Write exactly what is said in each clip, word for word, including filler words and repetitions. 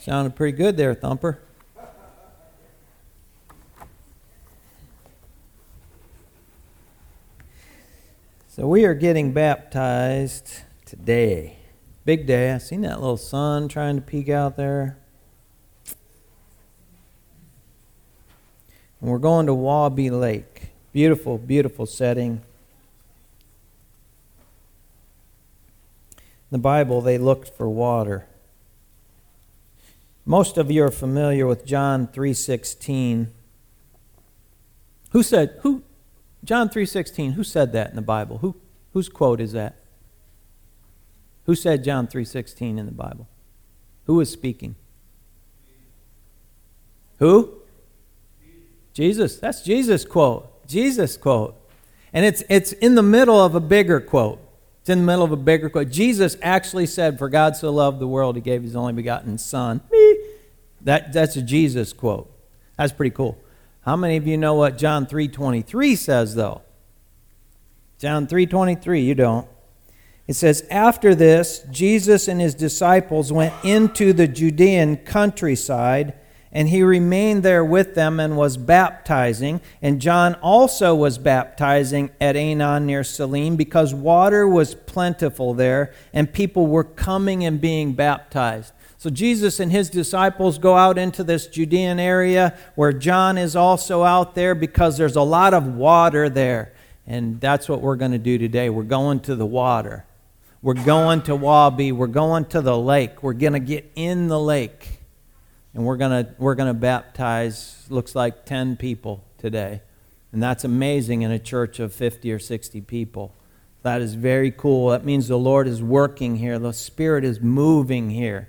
Sounded pretty good there, Thumper. So we are getting baptized today. Big day. I seen that little sun trying to peek out there. And we're going to Wabi Lake. Beautiful, beautiful setting. In the Bible, they looked for water. Most of you are familiar with John three sixteen. Who said, who, John three sixteen, who said that in the Bible? Who, whose quote is that? Who said John three sixteen in the Bible? Who was speaking? Who? Jesus. That's Jesus' quote. Jesus' quote. And it's it's in the middle of a bigger quote. It's in the middle of a bigger quote. Jesus actually said, "For God so loved the world, He gave His only begotten Son." That, that's a Jesus quote. That's pretty cool. How many of you know what John three twenty-three says, though? John three twenty-three, you don't. It says, "After this, Jesus and His disciples went into the Judean countryside, and He remained there with them and was baptizing. And John also was baptizing at Aenon near Salim, because water was plentiful there, and people were coming and being baptized." So Jesus and His disciples go out into this Judean area where John is also out there because there's a lot of water there. And that's what we're going to do today. We're going to the water. We're going to Wabi. We're going to the lake. We're going to get in the lake. And we're going to we're going to baptize, looks like ten people today. And that's amazing in a church of fifty or sixty people. That is very cool. That means the Lord is working here. The Spirit is moving here.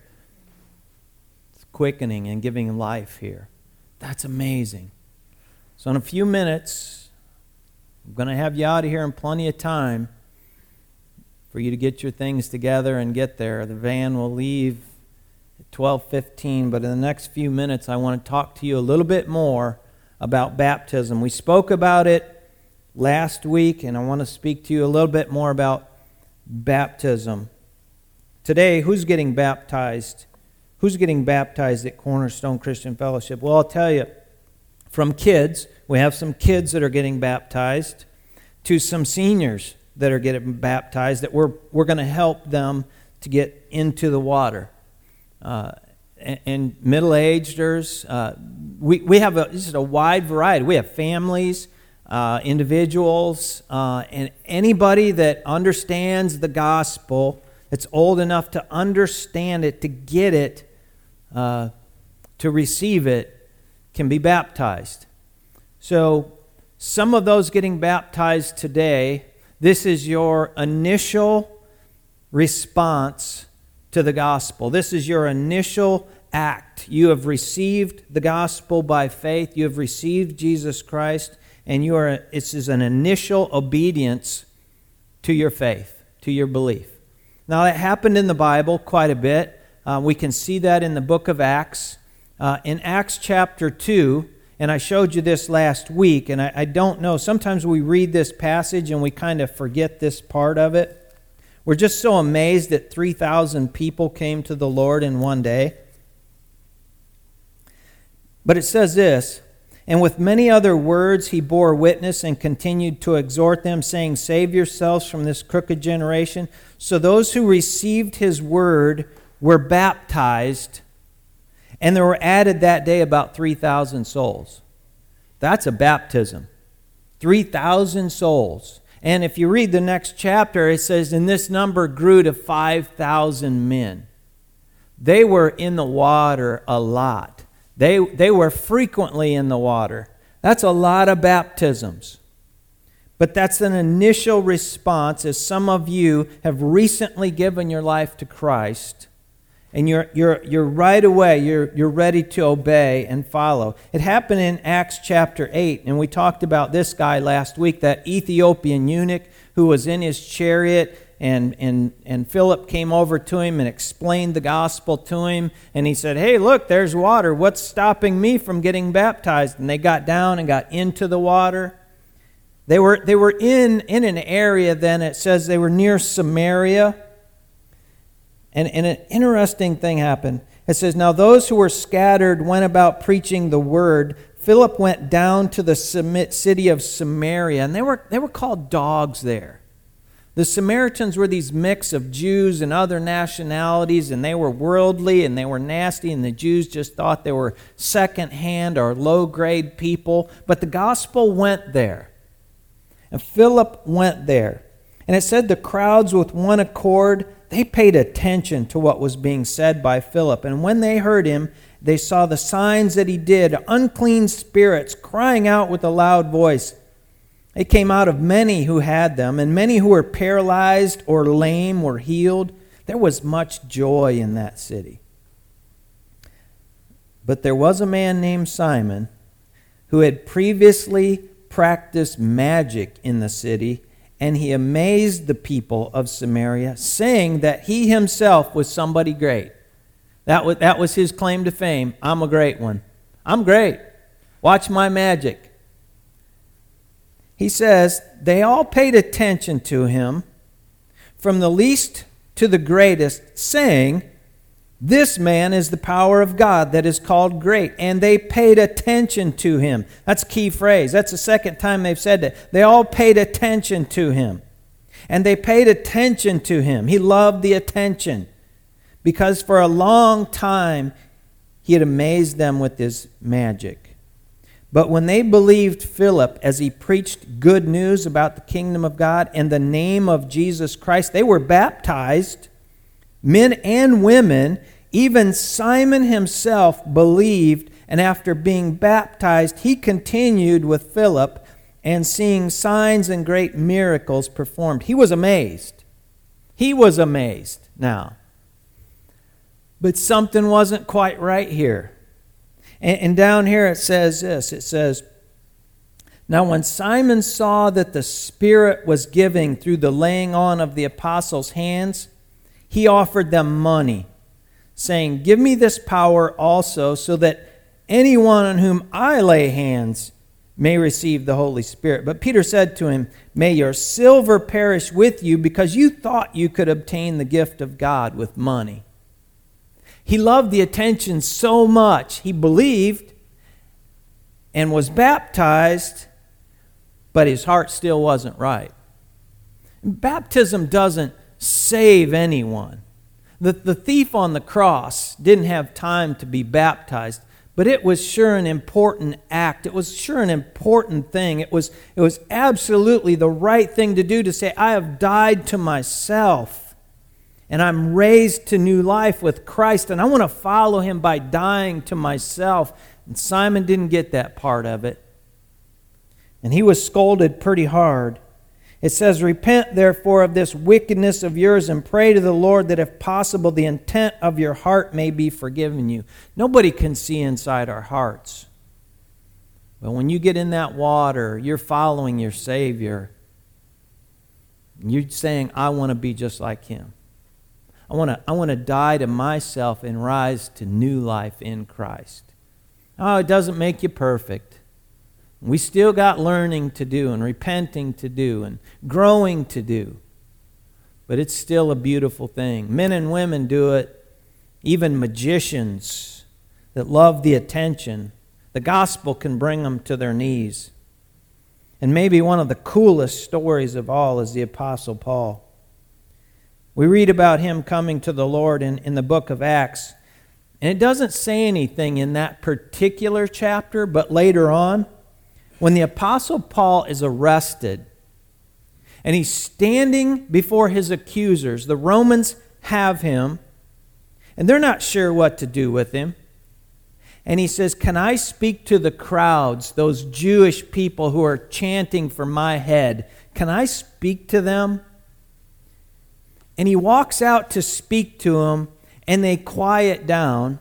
It's quickening and giving life here. That's amazing. So in a few minutes, I'm going to have you out of here in plenty of time for you to get your things together and get there. The van will leave at twelve fifteen, but in the next few minutes I want to talk to you a little bit more about baptism. We spoke about it last week, and I want to speak to you a little bit more about baptism. Today, who's getting baptized? Who's getting baptized at Cornerstone Christian Fellowship? Well, I'll tell you, from kids, we have some kids that are getting baptized, to some seniors that are getting baptized, that we're we're going to help them to get into the water. Uh, and, and middle-ageders, uh, we, we have a, this is a wide variety. We have families, uh, individuals, uh, and anybody that understands the gospel, that's old enough to understand it, to get it, uh, to receive it, can be baptized. So some of those getting baptized today, this is your initial response to the gospel. This is your initial act. You have received the gospel by faith. You have received Jesus Christ, and you are. This is an initial obedience to your faith, to your belief. Now, that happened in the Bible quite a bit. Uh, we can see that in the book of Acts. Uh, in Acts chapter two, and I showed you this last week, and I, I don't know, sometimes we read this passage and we kind of forget this part of it. We're just so amazed that three thousand people came to the Lord in one day. But it says this, "And with many other words he bore witness and continued to exhort them, saying, 'Save yourselves from this crooked generation.' So those who received his word were baptized, and there were added that day about three thousand souls." That's a baptism. three thousand souls. And if you read the next chapter, it says, "And this number grew to five thousand men." They were in the water a lot. They, they were frequently in the water. That's a lot of baptisms. But that's an initial response, as some of you have recently given your life to Christ. And you're you're you're right away, you're you're ready to obey and follow. It happened in Acts chapter eight, and we talked about this guy last week, that Ethiopian eunuch who was in his chariot, and and and Philip came over to him and explained the gospel to him, and he said, "Hey, look, there's water. What's stopping me from getting baptized?" And they got down and got into the water. They were they were in in an area then, it says they were near Samaria. And, and an interesting thing happened. It says, now those who were scattered went about preaching the word. Philip went down to the city of Samaria, and they were, they were called dogs there. The Samaritans were these mix of Jews and other nationalities, and they were worldly and they were nasty, and the Jews just thought they were second-hand or low-grade people. But the gospel went there, and Philip went there. And it said the crowds with one accord, they paid attention to what was being said by Philip. And when they heard him, they saw the signs that he did, unclean spirits crying out with a loud voice. They came out of many who had them, and many who were paralyzed or lame were healed. There was much joy in that city. But there was a man named Simon who had previously practiced magic in the city, and he amazed the people of Samaria, saying that he himself was somebody great. That was, that was his claim to fame. I'm a great one. I'm great. Watch my magic. He says, they all paid attention to him, from the least to the greatest, saying, this man is the power of God that is called great. And they paid attention to him. That's a key phrase. That's the second time they've said that. They all paid attention to him. And they paid attention to him. He loved the attention, because for a long time he had amazed them with his magic. But when they believed Philip as he preached good news about the kingdom of God and the name of Jesus Christ, they were baptized, men and women. Even Simon himself believed, and after being baptized, he continued with Philip and seeing signs and great miracles performed. He was amazed. He was amazed now. But something wasn't quite right here. And, and down here it says this. It says, now when Simon saw that the Spirit was giving through the laying on of the apostles' hands, he offered them money, saying, give me this power also, so that anyone on whom I lay hands may receive the Holy Spirit. But Peter said to him, may your silver perish with you, because you thought you could obtain the gift of God with money. He loved the attention so much. He believed and was baptized, but his heart still wasn't right. Baptism doesn't save anyone. The, the thief on the cross didn't have time to be baptized, but it was sure an important act. It was sure an important thing. It was, it was absolutely the right thing to do, to say, I have died to myself, and I'm raised to new life with Christ, and I want to follow him by dying to myself. And Simon didn't get that part of it. And he was scolded pretty hard. It says, repent therefore of this wickedness of yours, and pray to the Lord that if possible the intent of your heart may be forgiven you. Nobody can see inside our hearts. But when you get in that water, you're following your Savior. You're saying, I want to be just like him. I want to I want to die to myself and rise to new life in Christ. Oh, it doesn't make you perfect. We still got learning to do and repenting to do and growing to do. But it's still a beautiful thing. Men and women do it. Even magicians that love the attention. The gospel can bring them to their knees. And maybe one of the coolest stories of all is the Apostle Paul. We read about him coming to the Lord in, in the book of Acts. And it doesn't say anything in that particular chapter, but later on, when the Apostle Paul is arrested, and he's standing before his accusers, the Romans have him, and they're not sure what to do with him. And he says, can I speak to the crowds, those Jewish people who are chanting for my head? Can I speak to them? And he walks out to speak to them, and they quiet down.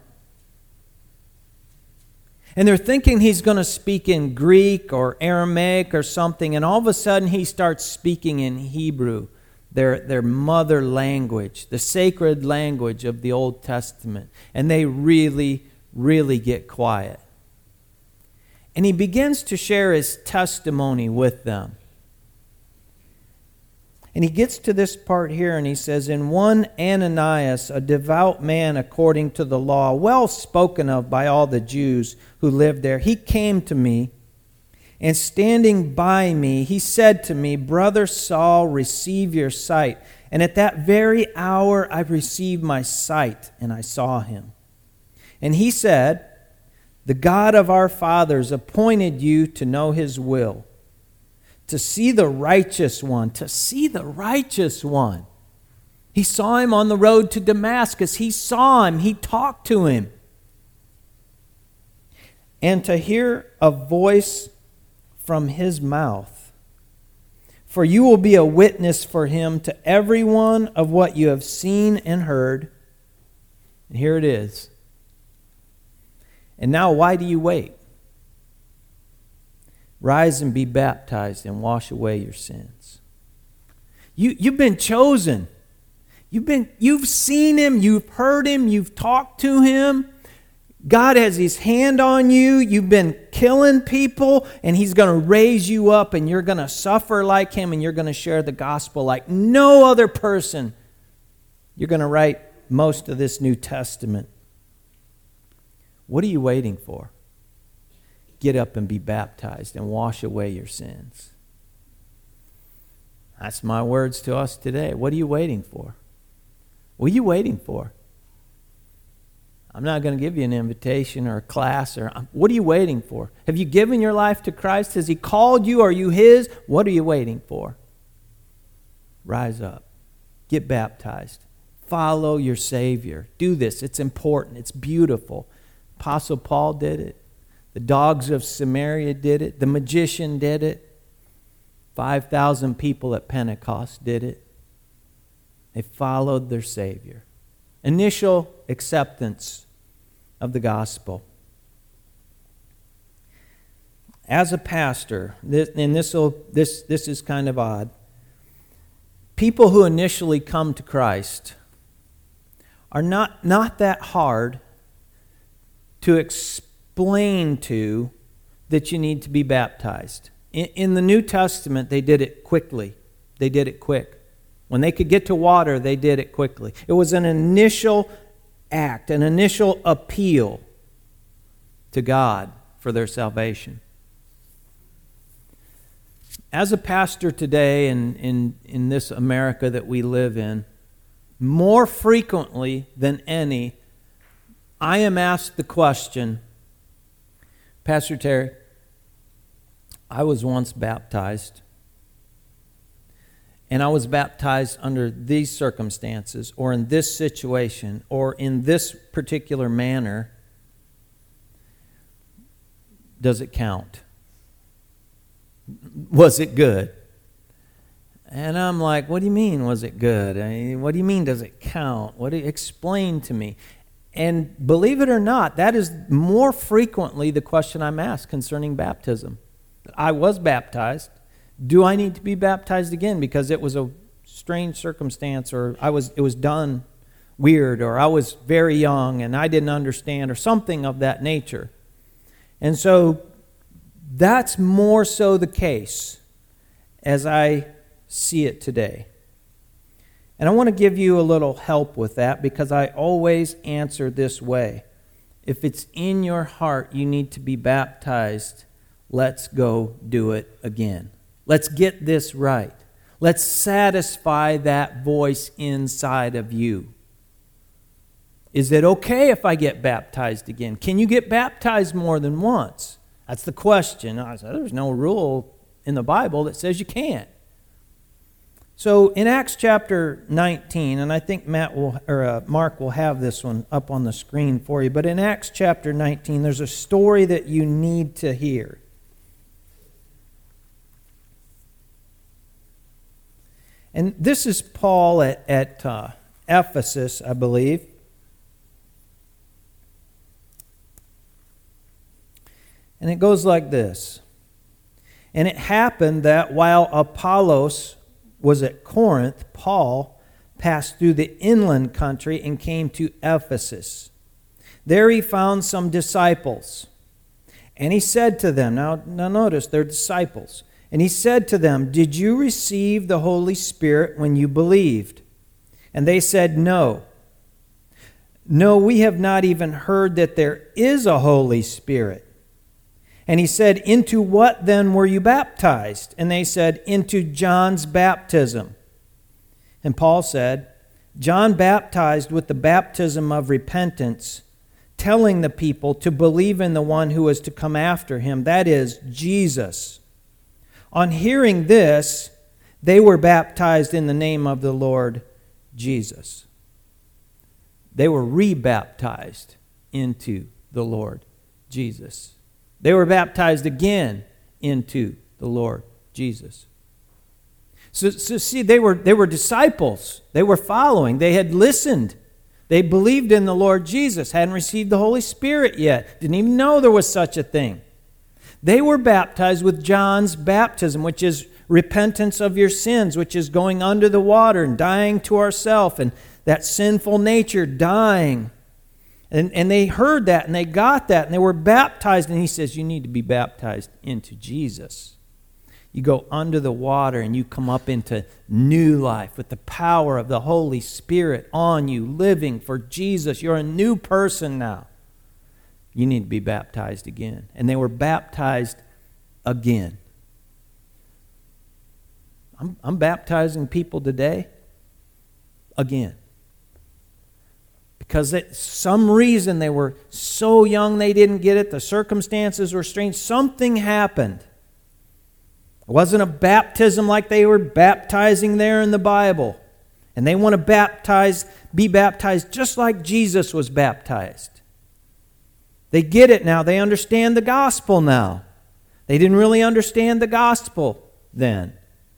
And they're thinking he's going to speak in Greek or Aramaic or something, and all of a sudden he starts speaking in Hebrew, their, their mother language, the sacred language of the Old Testament. And they really, really get quiet. And he begins to share his testimony with them. And he gets to this part here and he says, "In one Ananias, a devout man according to the law, well spoken of by all the Jews who lived there, he came to me, and standing by me, he said to me, 'Brother Saul, receive your sight.' And at that very hour I received my sight, and I saw him. And he said, 'The God of our fathers appointed you to know his will, to see the righteous one,'" to see the righteous one. He saw him on the road to Damascus. He saw him. He talked to him. "And to hear a voice from his mouth. For you will be a witness for him to everyone of what you have seen and heard." And here it is. "And now why do you wait? Rise and be baptized and wash away your sins." You, you've been chosen. You've been, you've seen him, you've heard him, you've talked to him. God has his hand on you. You've been killing people, and he's going to raise you up, and you're going to suffer like him, and you're going to share the gospel like no other person. You're going to write most of this New Testament. What are you waiting for? Get up and be baptized and wash away your sins. That's my words to us today. What are you waiting for? What are you waiting for? I'm not going to give you an invitation or a class. Or what are you waiting for? Have you given your life to Christ? Has he called you? Are you his? What are you waiting for? Rise up. Get baptized. Follow your Savior. Do this. It's important. It's beautiful. Apostle Paul did it. The dogs of Samaria did it. The magician did it. five thousand people at Pentecost did it. They followed their Savior. Initial acceptance of the gospel. As a pastor, this, and this will, this this is kind of odd. People who initially come to Christ are not, not that hard to explain to that you need to be baptized. In, in the New Testament, they did it quickly. They did it quick. When they could get to water, they did it quickly. It was an initial act, an initial appeal to God for their salvation. As a pastor today in, in, in this America that we live in, more frequently than any, I am asked the question, "Pastor Terry, I was once baptized, and I was baptized under these circumstances, or in this situation, or in this particular manner. Does it count? Was it good?" And I'm like, what do you mean, was it good? I mean, what do you mean, does it count? What do you, explain to me. And believe it or not, that is more frequently the question I'm asked concerning baptism. I was baptized. Do I need to be baptized again because it was a strange circumstance, or I was it was done weird, or I was very young and I didn't understand, or something of that nature? And so that's more so the case as I see it today. And I want to give you a little help with that, because I always answer this way. If it's in your heart you need to be baptized, let's go do it again. Let's get this right. Let's satisfy that voice inside of you. Is it okay if I get baptized again? Can you get baptized more than once? That's the question. I said, there's no rule in the Bible that says you can't. So in Acts chapter nineteen, and I think Matt will or uh, Mark will have this one up on the screen for you, but in Acts chapter nineteen, there's a story that you need to hear. And this is Paul at, at uh, Ephesus, I believe. And it goes like this. "And it happened that while Apollos was at Corinth, Paul passed through the inland country and came to Ephesus. There he found some disciples. And he said to them," now, now notice, they're disciples. And he said to them, "Did you receive the Holy Spirit when you believed?" And they said, "No." "No, we have not even heard that there is a Holy Spirit." And he said, "Into what then were you baptized?" And they said, "Into John's baptism." And Paul said, "John baptized with the baptism of repentance, telling the people to believe in the one who was to come after him, that is, Jesus." On hearing this, they were baptized in the name of the Lord Jesus. They were re-baptized into the Lord Jesus. They were baptized again into the Lord Jesus. So, so see, they were, they were disciples. They were following. They had listened. They believed in the Lord Jesus, hadn't received the Holy Spirit yet, didn't even know there was such a thing. They were baptized with John's baptism, which is repentance of your sins, which is going under the water and dying to ourself and that sinful nature dying. And, and they heard that and they got that and they were baptized. And he says, you need to be baptized into Jesus. You go under the water and you come up into new life with the power of the Holy Spirit on you, living for Jesus. You're a new person now. You need to be baptized again. And they were baptized again. I'm, I'm baptizing people today again. Because for some reason they were so young they didn't get it. The circumstances were strange. Something happened. It wasn't a baptism like they were baptizing there in the Bible. And they want to baptize, be baptized just like Jesus was baptized. They get it now. They understand the gospel now. They didn't really understand the gospel then.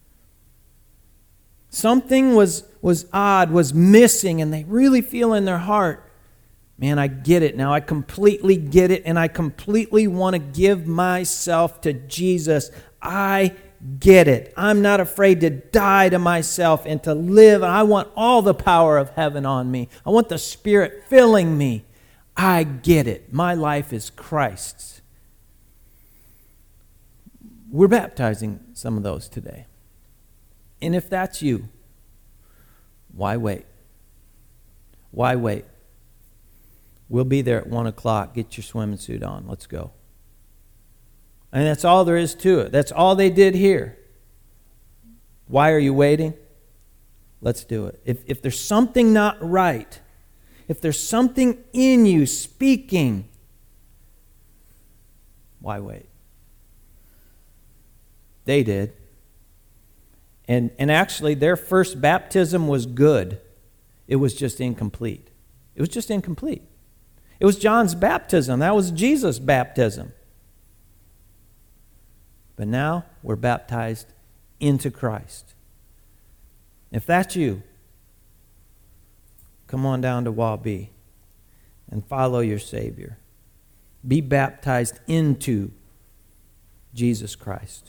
Something was, was odd, was missing, and they really feel in their heart, man, I get it now. I completely get it, and I completely want to give myself to Jesus. I get it. I'm not afraid to die to myself and to live. I want all the power of heaven on me. I want the Spirit filling me. I get it. My life is Christ's. We're baptizing some of those today. And if that's you, why wait? Why wait? We'll be there at one o'clock. Get your swimming suit on. Let's go. And that's all there is to it. That's all they did here. Why are you waiting? Let's do it. If, if there's something not right, if there's something in you speaking, why wait? They did. And, and actually, their first baptism was good. It was just incomplete. It was just incomplete. It was John's baptism. That was Jesus' baptism. But now we're baptized into Christ. If that's you, come on down to Wabi and follow your Savior. Be baptized into Jesus Christ.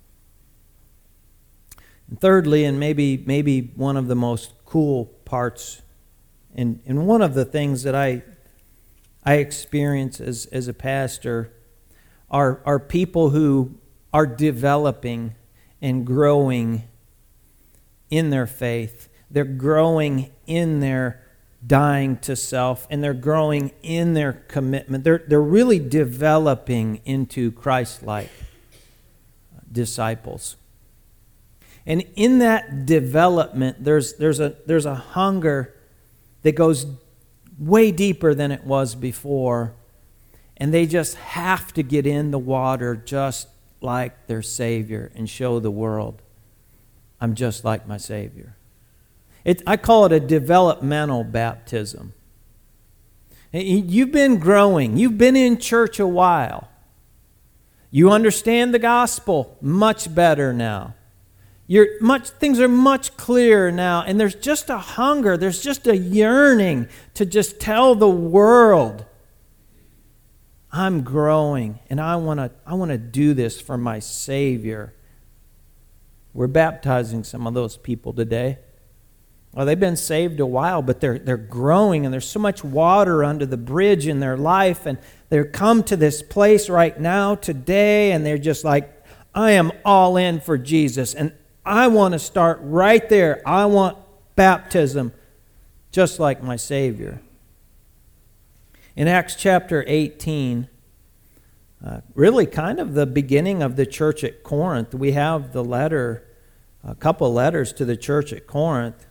And thirdly, and maybe maybe one of the most cool parts, and, and one of the things that I I experience as, as a pastor are, are people who are developing and growing in their faith. They're growing in their dying to self, and they're growing in their commitment. They're, they're really developing into Christ-like disciples. And in that development, there's, there's, a, there's a hunger that goes way deeper than it was before. And they just have to get in the water just like their Savior and show the world, I'm just like my Savior. It, I call it a developmental baptism. You've been growing. You've been in church a while. You understand the gospel much better now. You're much, things are much clearer now, and there's just a hunger, there's just a yearning to just tell the world, I'm growing, and I want to I want to do this for my Savior. We're baptizing some of those people today. Well, they've been saved a while, but they're they're growing, and there's so much water under the bridge in their life, and they're come to this place right now today, and they're just like, I am all in for Jesus, and I want to start right there. I want baptism just like my Savior. In Acts chapter eighteen, uh, really kind of the beginning of the church at Corinth, we have the letter, a couple letters to the church at Corinth.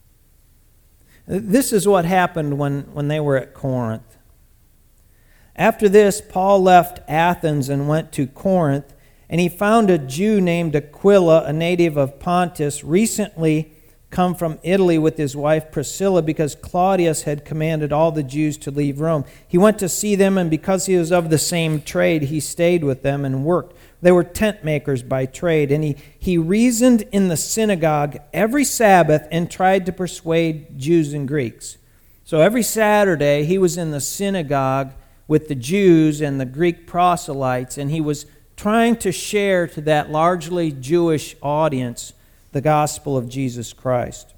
This is what happened when, when they were at Corinth. After this, Paul left Athens and went to Corinth, and he found a Jew named Aquila, a native of Pontus, recently come from Italy with his wife Priscilla, because Claudius had commanded all the Jews to leave Rome. He went to see them, and because he was of the same trade, he stayed with them and worked. They were tent makers by trade, and he, he reasoned in the synagogue every Sabbath and tried to persuade Jews and Greeks. So every Saturday, he was in the synagogue with the Jews and the Greek proselytes, and he was trying to share to that largely Jewish audience the gospel of Jesus Christ.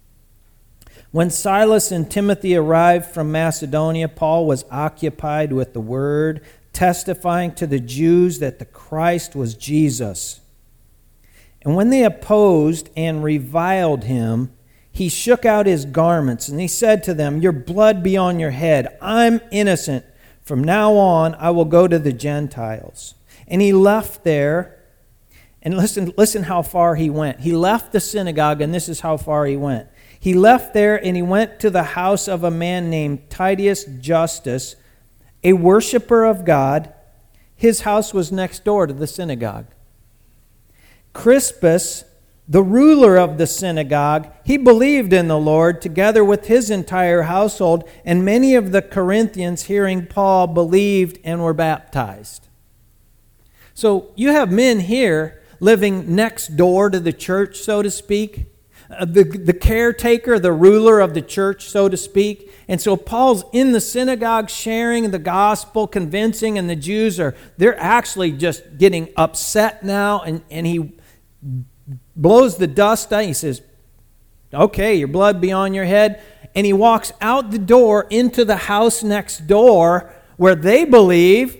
When Silas and Timothy arrived from Macedonia, Paul was occupied with the word, testifying to the Jews that the Christ was Jesus. And when they opposed and reviled him, he shook out his garments, and he said to them, "Your blood be on your head. I'm innocent. From now on, I will go to the Gentiles." And he left there, and listen, listen how far he went. He left the synagogue, and this is how far he went. He left there, and he went to the house of a man named Titius Justus, a worshiper of God. His house was next door to the synagogue. Crispus, the ruler of the synagogue, he believed in the Lord together with his entire household, and many of the Corinthians, hearing Paul, believed and were baptized. So you have men here living next door to the church, so to speak, uh, the, the caretaker, the ruler of the church, so to speak. And so Paul's in the synagogue sharing the gospel, convincing, and the Jews are, they're actually just getting upset now, and, and he blows the dust out. He says, "Okay, your blood be on your head." And he walks out the door into the house next door where they believe,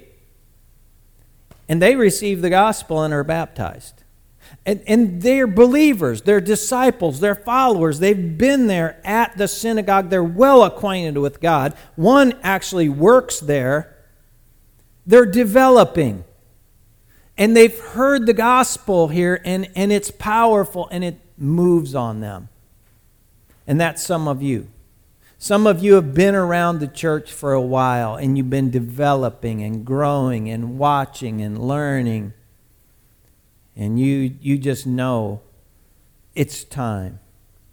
and they receive the gospel and are baptized. And, and they're believers, they're disciples, they're followers. They've been there at the synagogue. They're well acquainted with God. One actually works there. They're developing. And they've heard the gospel here, and, and it's powerful, and it moves on them. And that's some of you. Some of you have been around the church for a while, and you've been developing and growing and watching and learning. And you, you just know it's time.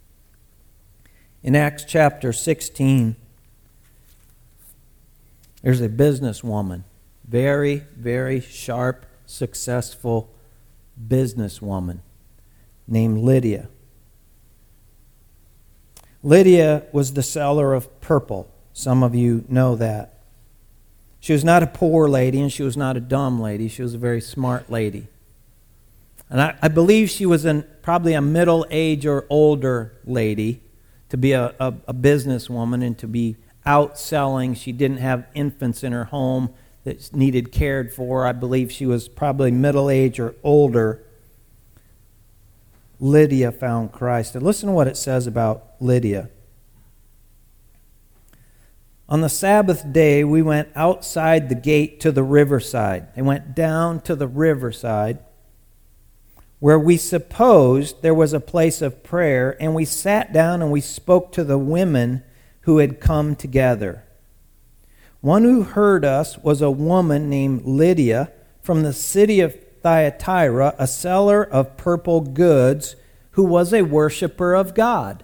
In Acts chapter sixteen, there's a businesswoman, very, very sharp, successful businesswoman named Lydia. Lydia was the seller of purple. Some of you know that. She was not a poor lady, and she was not a dumb lady. She was a very smart lady. And I, I believe she was an, probably a middle-aged or older lady to be a, a, a businesswoman and to be out selling. She didn't have infants in her home that needed cared for. I believe she was probably middle-aged or older. Lydia found Christ. And listen to what it says about Lydia. On the Sabbath day, we went outside the gate to the riverside. They went down to the riverside where we supposed there was a place of prayer, and we sat down and we spoke to the women who had come together. One who heard us was a woman named Lydia from the city of Thyatira, a seller of purple goods, who was a worshiper of God.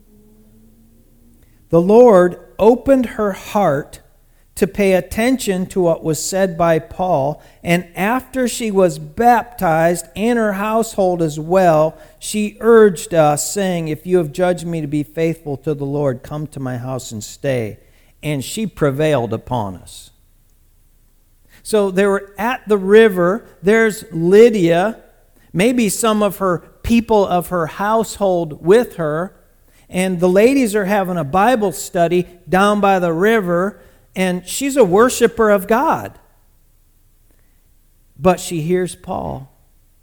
The Lord opened her heart to pay attention to what was said by Paul, and after she was baptized, and her household as well, she urged us, saying, "If you have judged me to be faithful to the Lord, come to my house and stay." And she prevailed upon us. So they were at the river. There's Lydia, maybe some of her people of her household with her, and the ladies are having a Bible study down by the river, and she's a worshiper of God. But she hears Paul,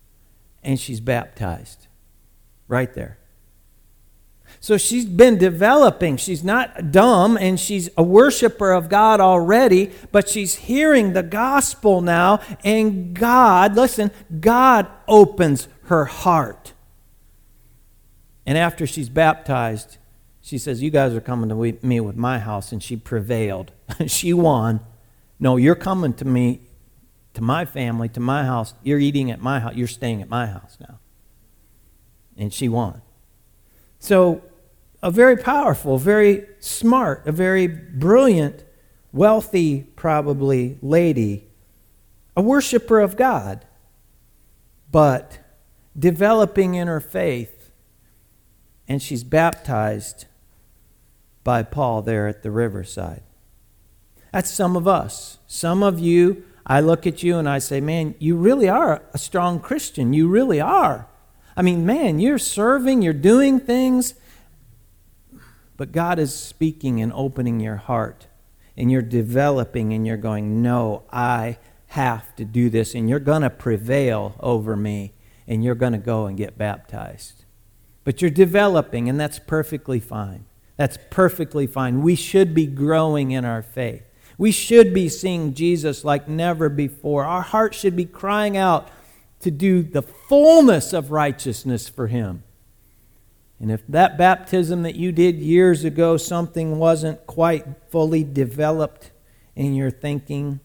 and she's baptized. Right there. So she's been developing. She's not dumb, and she's a worshiper of God already, but she's hearing the gospel now, and God, listen, God opens her heart. And after she's baptized, she says, you guys are coming to me with my house, and she prevailed. She won. No, you're coming to me, to my family, to my house. You're eating at my house. You're staying at my house now. And she won. So, a very powerful, very smart, a very brilliant, wealthy, probably, lady, a worshiper of God, but developing in her faith, and she's baptized by Paul there at the riverside. That's some of us. Some of you, I look at you and I say, man, you really are a strong Christian. You really are. I mean, man, you're serving, you're doing things, but God is speaking and opening your heart, and you're developing, and you're going, no, I have to do this, and you're going to prevail over me, and you're going to go and get baptized. But you're developing, and that's perfectly fine. That's perfectly fine. We should be growing in our faith. We should be seeing Jesus like never before. Our heart should be crying out to do the fullness of righteousness for Him. And if that baptism that you did years ago, something wasn't quite fully developed in your thinking,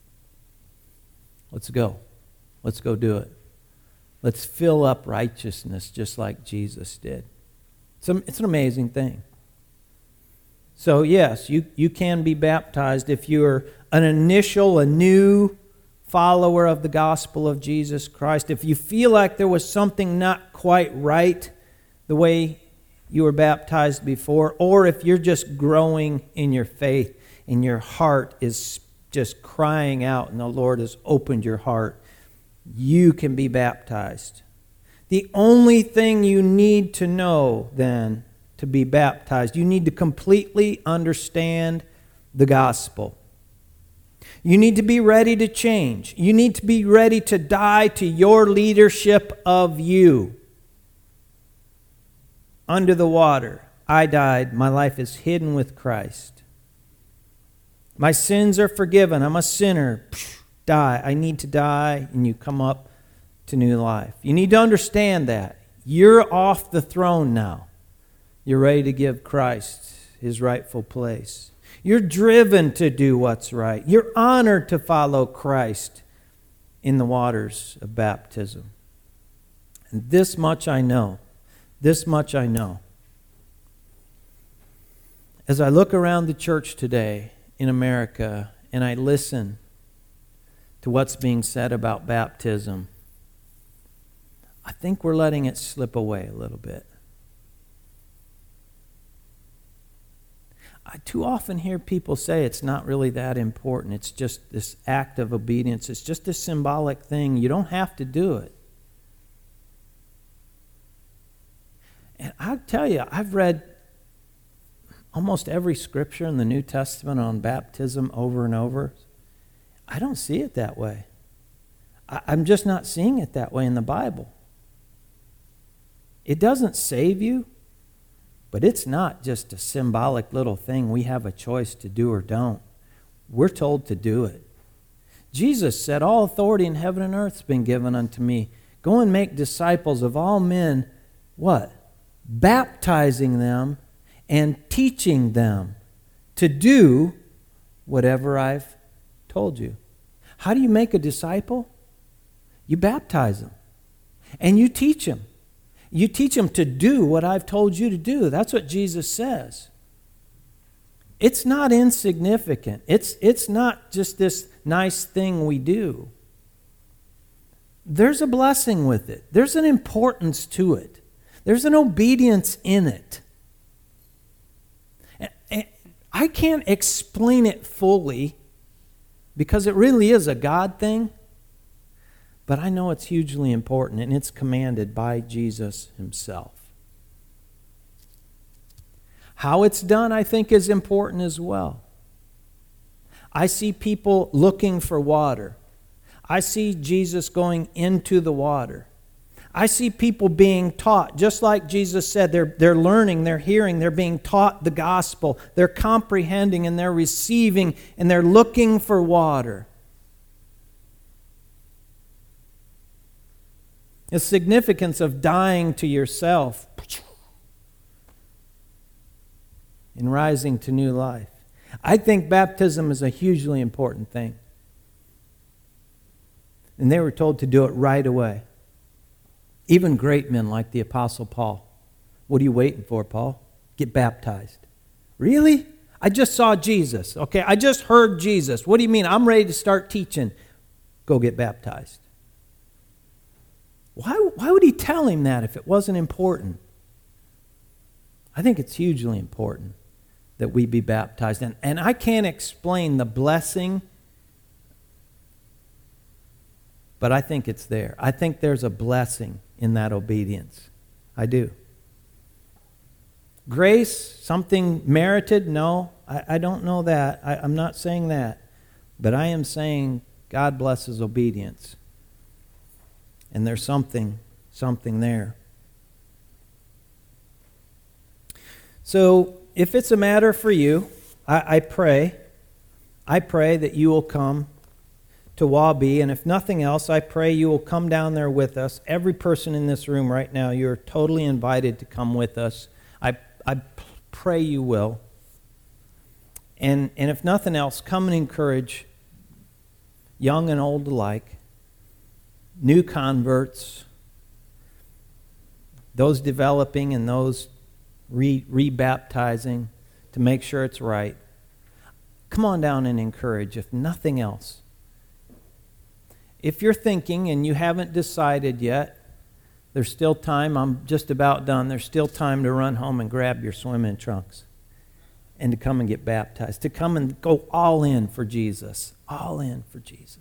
let's go. Let's go do it. Let's fill up righteousness just like Jesus did. It's, a, it's an amazing thing. So yes, you, you can be baptized if you're an initial, a new follower of the gospel of Jesus Christ. If you feel like there was something not quite right the way you were baptized before, or if you're just growing in your faith and your heart is just crying out and the Lord has opened your heart, you can be baptized. The only thing you need to know then to be baptized, you need to completely understand the gospel. You need to be ready to change. You need to be ready to die to your leadership of you. Under the water, I died. My life is hidden with Christ. My sins are forgiven. I'm a sinner. Die. I need to die, and you come up to new life. You need to understand that. You're off the throne now. You're ready to give Christ His rightful place. You're driven to do what's right. You're honored to follow Christ in the waters of baptism. And this much I know. This much I know. As I look around the church today in America and I listen to what's being said about baptism, I think we're letting it slip away a little bit. I too often hear people say it's not really that important. It's just this act of obedience. It's just a symbolic thing. You don't have to do it. And I tell you, I've read almost every scripture in the New Testament on baptism over and over. I don't see it that way. I'm just not seeing it that way in the Bible. It doesn't save you. But it's not just a symbolic little thing we have a choice to do or don't. We're told to do it. Jesus said, all authority in heaven and earth has been given unto me. Go and make disciples of all men, what? Baptizing them and teaching them to do whatever I've told you. How do you make a disciple? You baptize them and you teach them. You teach them to do what I've told you to do. That's what Jesus says. It's not insignificant. It's, it's not just this nice thing we do. There's a blessing with it. There's an importance to it. There's an obedience in it. And I can't explain it fully because it really is a God thing. But I know it's hugely important, and it's commanded by Jesus Himself. How it's done, I think, is important as well. I see people looking for water. I see Jesus going into the water. I see people being taught, just like Jesus said, they're, they're learning, they're hearing, they're being taught the gospel, they're comprehending and they're receiving and they're looking for water. The significance of dying to yourself and rising to new life. I think baptism is a hugely important thing. And they were told to do it right away. Even great men like the Apostle Paul. What are you waiting for, Paul? Get baptized. Really? I just saw Jesus. Okay, I just heard Jesus. What do you mean? I'm ready to start teaching. Go get baptized. Why, why would he tell him that if it wasn't important? I think it's hugely important that we be baptized. And, and I can't explain the blessing, but I think it's there. I think there's a blessing in that obedience. I do. Grace, something merited? No, I, I don't know that. I, I'm not saying that. But I am saying God blesses obedience. And there's something, something there. So, if it's a matter for you, I, I pray, I pray that you will come to Wabi, and if nothing else, I pray you will come down there with us. Every person in this room right now, you're totally invited to come with us. I, I pray you will. And, and if nothing else, come and encourage young and old alike, new converts, those developing and those re, rebaptizing to make sure it's right. Come on down and encourage, if nothing else. If you're thinking and you haven't decided yet, there's still time. I'm just about done. There's still time to run home and grab your swimming trunks and to come and get baptized, to come and go all in for Jesus, all in for Jesus.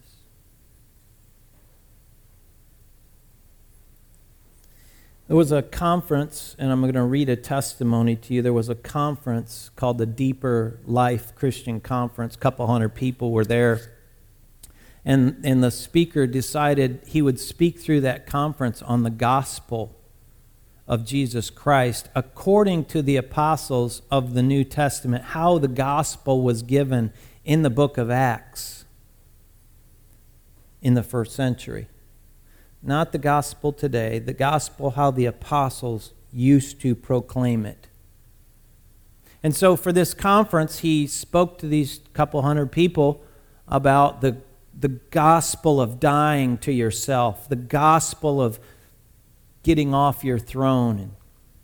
There was a conference, and I'm going to read a testimony to you. There was a conference called the Deeper Life Christian Conference. A couple hundred people were there. And, and the speaker decided he would speak through that conference on the gospel of Jesus Christ according to the apostles of the New Testament, how the gospel was given in the book of Acts in the first century. Not the gospel today, the gospel how the apostles used to proclaim it. And so for this conference, he spoke to these couple hundred people about the the gospel of dying to yourself, the gospel of getting off your throne. And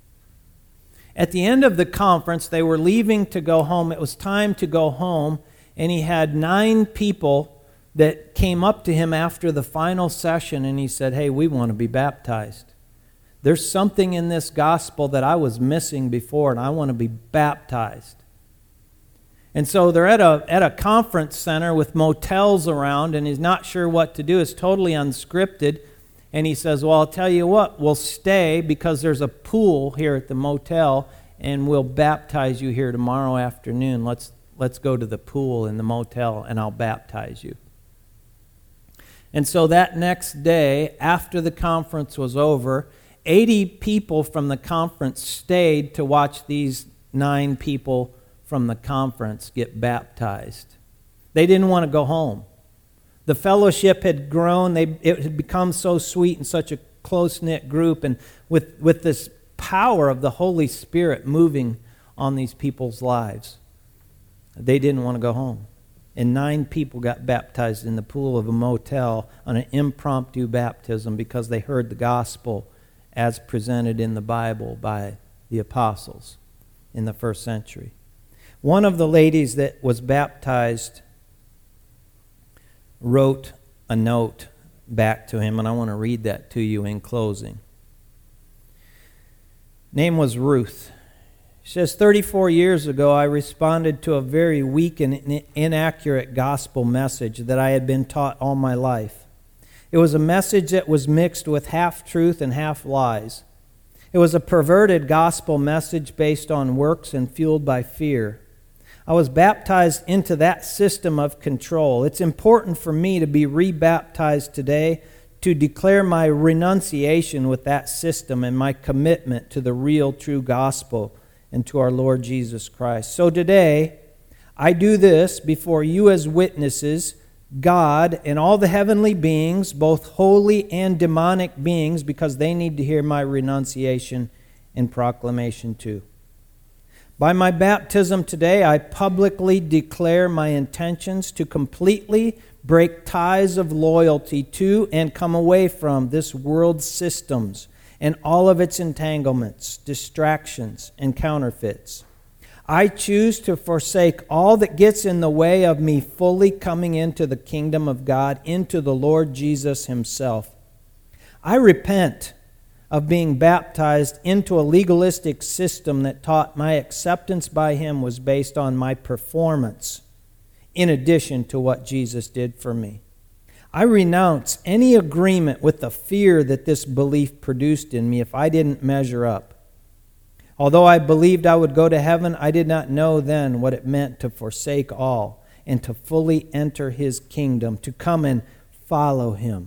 at the end of the conference, they were leaving to go home. It was time to go home, and he had nine people that came up to him after the final session, and he said, hey, we want to be baptized. There's something in this gospel that I was missing before, and I want to be baptized. And so they're at a at a conference center with motels around, and he's not sure what to do. It's totally unscripted. And he says, well, I'll tell you what, we'll stay because there's a pool here at the motel, and we'll baptize you here tomorrow afternoon. Let's let's go to the pool in the motel, and I'll baptize you. And so that next day, after the conference was over, eighty people from the conference stayed to watch these nine people from the conference get baptized. They didn't want to go home. The fellowship had grown. They, it had become so sweet and such a close-knit group, and with, with this power of the Holy Spirit moving on these people's lives, they didn't want to go home. And nine people got baptized in the pool of a motel on an impromptu baptism because they heard the gospel as presented in the Bible by the apostles in the first century. One of the ladies that was baptized wrote a note back to him, and I want to read that to you in closing. Name was Ruth. She says, thirty-four years ago, I responded to a very weak and inaccurate gospel message that I had been taught all my life. It was a message that was mixed with half-truth and half-lies. It was a perverted gospel message based on works and fueled by fear. I was baptized into that system of control. It's important for me to be rebaptized today to declare my renunciation with that system and my commitment to the real, true gospel and to our Lord Jesus Christ. So today, I do this before you as witnesses, God and all the heavenly beings, both holy and demonic beings, because they need to hear my renunciation and proclamation too. By my baptism today, I publicly declare my intentions to completely break ties of loyalty to and come away from this world's systems and all of its entanglements, distractions, and counterfeits. I choose to forsake all that gets in the way of me fully coming into the kingdom of God, into the Lord Jesus Himself. I repent of being baptized into a legalistic system that taught my acceptance by Him was based on my performance, in addition to what Jesus did for me. I renounce any agreement with the fear that this belief produced in me if I didn't measure up. Although I believed I would go to heaven, I did not know then what it meant to forsake all and to fully enter His kingdom, to come and follow Him.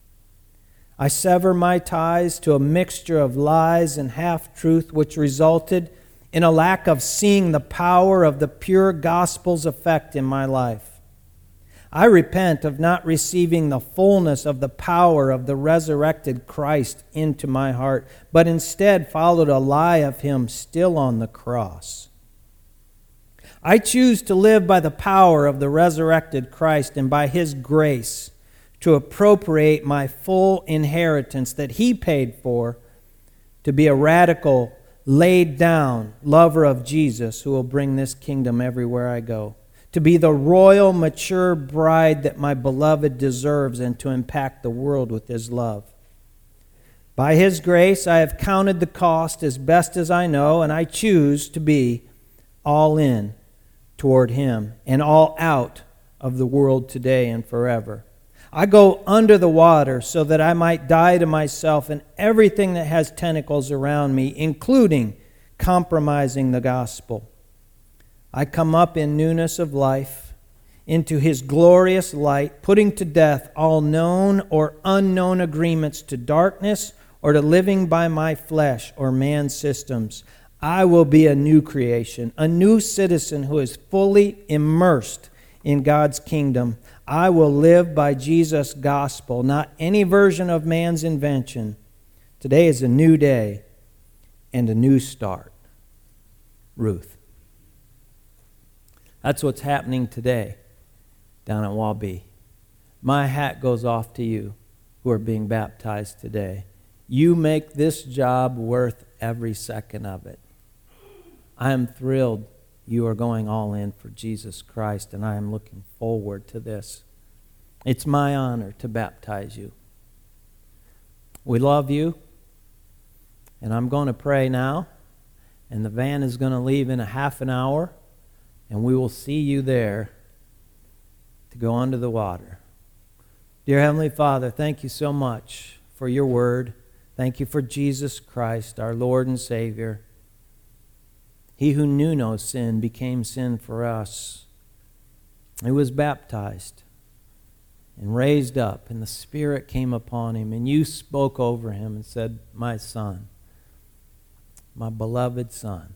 I sever my ties to a mixture of lies and half-truth, which resulted in a lack of seeing the power of the pure gospel's effect in my life. I repent of not receiving the fullness of the power of the resurrected Christ into my heart, but instead followed a lie of Him still on the cross. I choose to live by the power of the resurrected Christ and by His grace to appropriate my full inheritance that He paid for, to be a radical, laid down lover of Jesus who will bring this kingdom everywhere I go, to be the royal, mature bride that my beloved deserves, and to impact the world with His love. By His grace, I have counted the cost as best as I know, and I choose to be all in toward Him and all out of the world today and forever. I go under the water so that I might die to myself and everything that has tentacles around me, including compromising the gospel. I come up in newness of life into His glorious light, putting to death all known or unknown agreements to darkness or to living by my flesh or man's systems. I will be a new creation, a new citizen who is fully immersed in God's kingdom. I will live by Jesus' gospel, not any version of man's invention. Today is a new day and a new start. Ruth. That's what's happening today down at Wabi. My hat goes off to you who are being baptized today. You make this job worth every second of it. I am thrilled you are going all in for Jesus Christ, and I am looking forward to this. It's my honor to baptize you. We love you, and I'm going to pray now, and the van is going to leave in a half an hour, and we will see you there to go under the water. Dear Heavenly Father, thank you so much for your word. Thank you for Jesus Christ, our Lord and Savior. He who knew no sin became sin for us. He was baptized and raised up, and the Spirit came upon him, and you spoke over him and said, my son, my beloved son.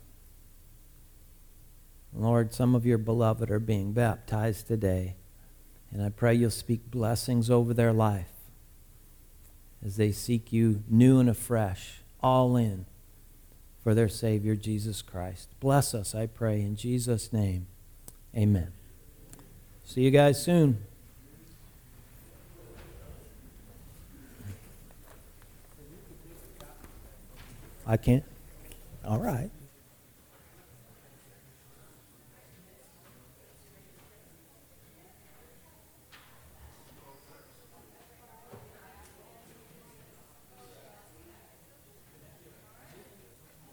Lord, some of your beloved are being baptized today, and I pray you'll speak blessings over their life as they seek you new and afresh, all in, for their Savior, Jesus Christ. Bless us, I pray, in Jesus' name. Amen. See you guys soon. I can't? All right.